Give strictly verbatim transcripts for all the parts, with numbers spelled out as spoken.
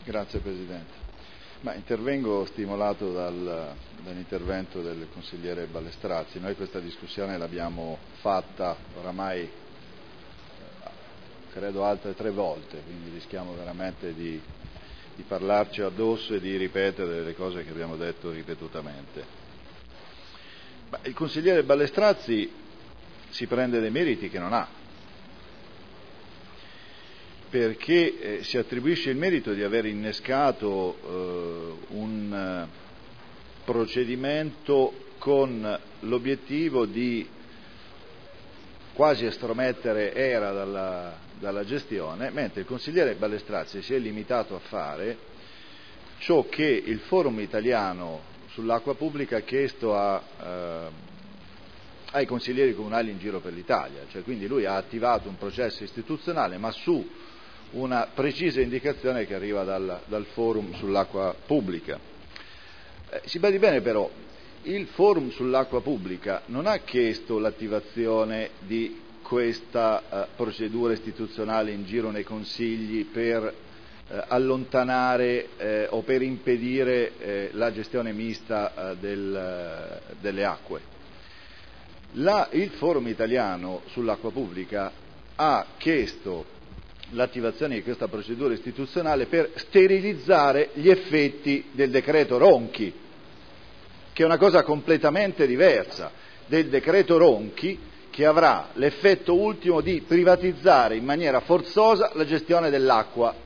Grazie Presidente. Ma intervengo stimolato dal, dall'intervento del consigliere Ballestrazzi. Noi questa discussione l'abbiamo fatta oramai credo altre tre volte, quindi rischiamo veramente di, di parlarci addosso e di ripetere le cose che abbiamo detto ripetutamente. Ma il consigliere Ballestrazzi si prende dei meriti che non ha, perché eh, si attribuisce il merito di aver innescato eh, un eh, procedimento con l'obiettivo di quasi estromettere Era dalla, dalla gestione, mentre il consigliere Ballestrazzi si è limitato a fare ciò che il Forum Italiano sull'Acqua Pubblica ha chiesto a, eh, ai consiglieri comunali in giro per l'Italia, cioè quindi lui ha attivato un processo istituzionale ma su una precisa indicazione che arriva dal, dal Forum sull'Acqua Pubblica. Eh, si badi bene però, il Forum sull'Acqua Pubblica non ha chiesto l'attivazione di questa eh, procedura istituzionale in giro nei consigli per eh, allontanare eh, o per impedire eh, la gestione mista eh, del, delle acque. La, il Forum Italiano sull'Acqua Pubblica ha chiesto l'attivazione di questa procedura istituzionale per sterilizzare gli effetti del decreto Ronchi, che è una cosa completamente diversa, del decreto Ronchi che avrà l'effetto ultimo di privatizzare in maniera forzosa la gestione dell'acqua,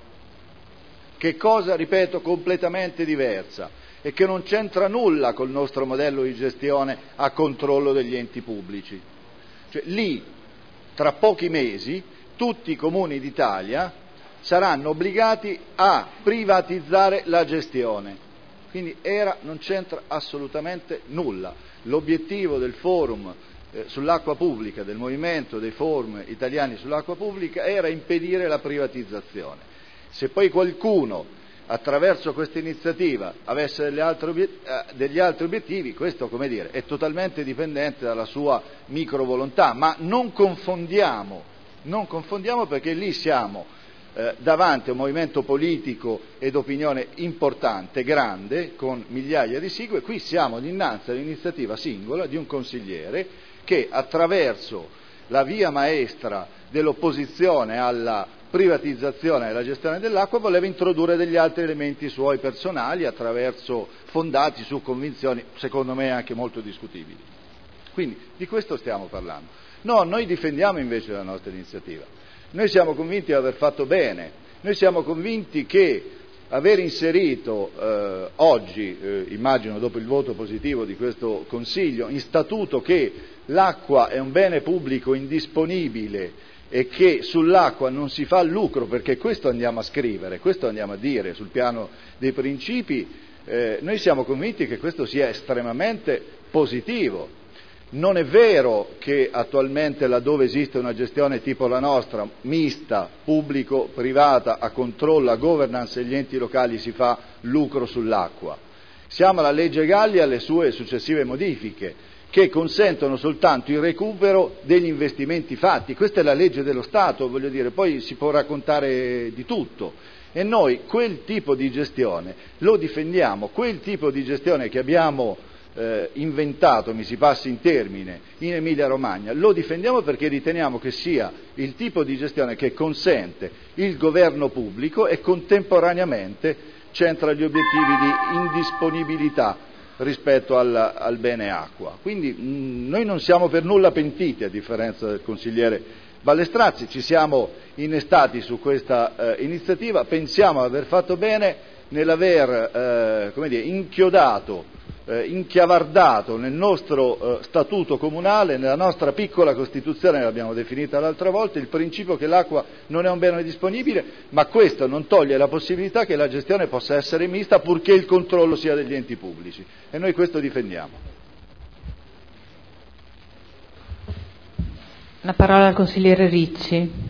che cosa, ripeto, completamente diversa e che non c'entra nulla col nostro modello di gestione a controllo degli enti pubblici. Cioè, lì, tra pochi mesi, tutti i comuni d'Italia saranno obbligati a privatizzare la gestione. Quindi Era non c'entra assolutamente nulla. L'obiettivo del forum eh, sull'acqua pubblica, del movimento dei forum italiani sull'acqua pubblica, era impedire la privatizzazione. Se poi qualcuno, attraverso questa iniziativa, avesse delle altre obiet- eh, degli altri obiettivi, questo, come dire, è totalmente dipendente dalla sua microvolontà, ma non confondiamo Non confondiamo perché lì siamo eh, davanti a un movimento politico ed opinione importante, grande, con migliaia di sigle. Qui siamo dinanzi all'iniziativa singola di un consigliere che attraverso la via maestra dell'opposizione alla privatizzazione e alla gestione dell'acqua voleva introdurre degli altri elementi suoi personali attraverso fondati su convinzioni secondo me anche molto discutibili. Quindi di questo stiamo parlando. No, noi difendiamo invece la nostra iniziativa. Noi siamo convinti di aver fatto bene, noi siamo convinti che aver inserito eh, oggi, eh, immagino dopo il voto positivo di questo Consiglio, in statuto che l'acqua è un bene pubblico indisponibile e che sull'acqua non si fa lucro, perché questo andiamo a scrivere, questo andiamo a dire sul piano dei principi, eh, noi siamo convinti che questo sia estremamente positivo. Non è vero che attualmente laddove esiste una gestione tipo la nostra, mista, pubblico-privata, a controllo, a governance degli enti locali, si fa lucro sull'acqua. Siamo alla legge Galli e alle sue successive modifiche, che consentono soltanto il recupero degli investimenti fatti. Questa è la legge dello Stato, voglio dire, poi si può raccontare di tutto. E noi quel tipo di gestione lo difendiamo, quel tipo di gestione che abbiamo Eh, inventato, mi si passi in termine, in Emilia Romagna, lo difendiamo perché riteniamo che sia il tipo di gestione che consente il governo pubblico e contemporaneamente centra gli obiettivi di indisponibilità rispetto al, al bene acqua. Quindi mh, noi non siamo per nulla pentiti, a differenza del consigliere Ballestrazzi, ci siamo innestati su questa eh, iniziativa, pensiamo di aver fatto bene nell'aver eh, come dire, inchiodato Eh, inchiavardato nel nostro eh, statuto comunale, nella nostra piccola Costituzione, l'abbiamo definita l'altra volta, il principio che l'acqua non è un bene disponibile, ma questo non toglie la possibilità che la gestione possa essere mista purché il controllo sia degli enti pubblici, e noi questo difendiamo. La parola al consigliere Ricci.